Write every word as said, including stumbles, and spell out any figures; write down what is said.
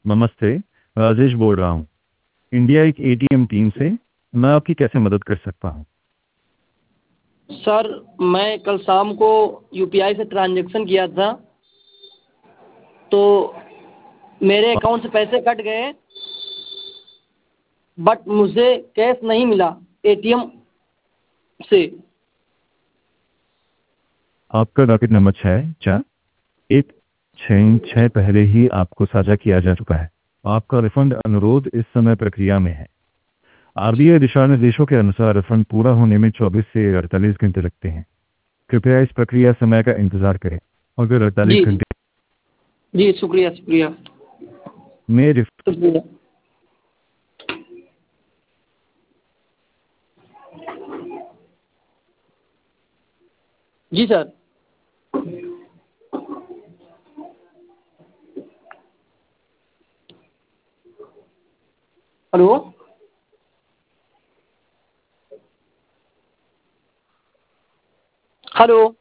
नमस्ते, राजेश बोल रहा हूँ इंडिया एक एटीएम टीम से। मैं आपकी कैसे मदद कर सकता हूँ? सर मैं कल शाम को यूपीआई से ट्रांजैक्शन किया था, तो मेरे अकाउंट से पैसे कट गए, बट मुझे कैश नहीं मिला एटीएम से। आपका डॉकेट नंबर छः चार एक छः छः पहले ही आपको साझा किया जा चुका है। आपका रिफंड अनुरोध इस समय प्रक्रिया में है। आरबीआई दिशा निर्देशों के अनुसार रिफंड पूरा होने में चौबीस से अड़तालीस घंटे लगते हैं। कृपया इस प्रक्रिया समय का इंतजार करें। अगर अड़तालीस जी घंटे जी शुक्रिया शुक्रिया में रिफ शुक्रिया। जी सर। हेलो। हेलो।